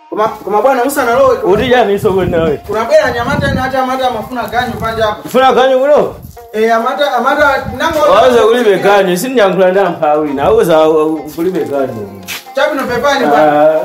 Kuma bwana usana lowe. Uri yani soko nawe. Kuna bela nyamata na hata amata mafuna ganyo panja hapo. Funa ganyo kulo? Amata nango. Waza kulibe ganyo sinyankula ndampawi na uza kulibe ganyo. Chapi no pepani bwana.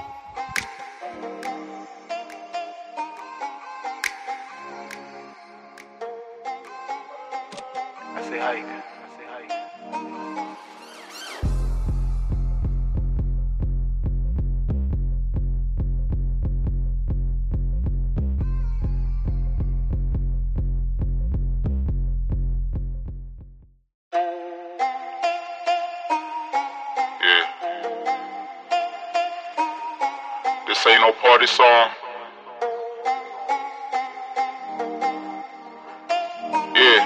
This ain't no party song. Yeah.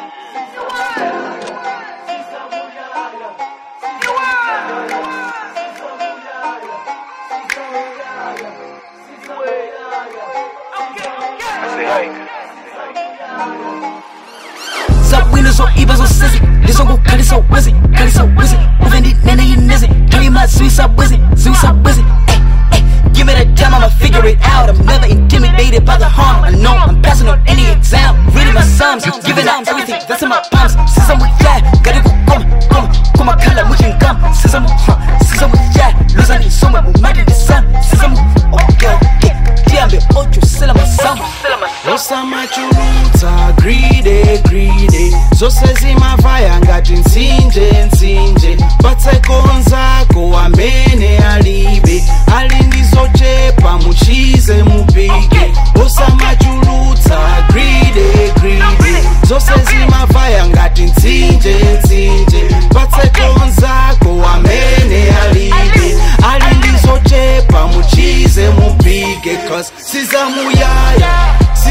Sup winners or evils or sissy. This one go cut it so wizzy, cut it so wizzy. Moving it, nana, you nizzy. Tell you my sweet up wizzy, Give me that time, I'ma figure it out. I'm never intimidated by the harm. I know I'm passing on any exam. Reading my psalms, giving out everything that's in my palms. Since I'm with ya, gotta go come color, we can come. Since I'm with ya, lose I need someone who might in the sun. Since I'm Diambe, ocho, sell my song. Osama chuluta, greedy. Zose zimavaya ngati nsinje. Batsekonzako amene alibe. Ali ndizochepa muchize mupike. Osama chuluta, greedy. Zose zimavaya ngati nsinje. Batsekonzako amene alibe. Ali ndizochepa muchize mupike. Cause sizamuyaya.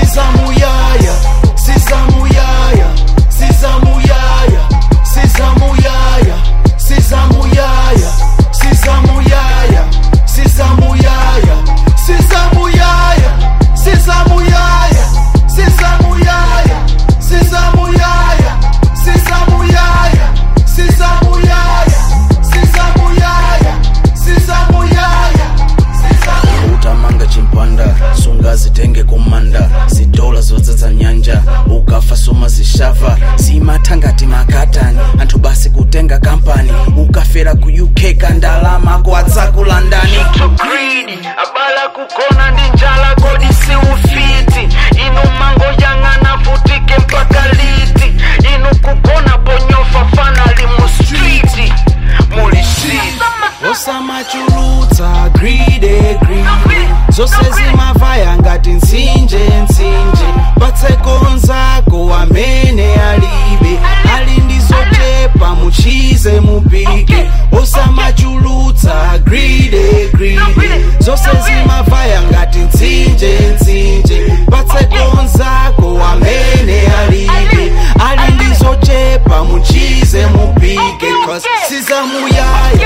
Zitenge komanda zidola zotsatsa nyanja ukafa soma zishava simathangati makatani anthu basi kutenga kampani ukafera ku UK kandalama kwatsa ku London too greedy abala kukona ndi njala kodi si ufiti inu mango yang'ana futike mpaka liti inu kugona bonyofa fanali mu street muli shit Osama chuluta greedy zose zimavaya ngati nsinje batsekonzako amene alibe ali ndizochepa muchize mupike Osama chuluta greedy zose zimavaya ngati nsinje batsekonzako amene alibe ali ndizochepa muchize mupike cause sizamuyaya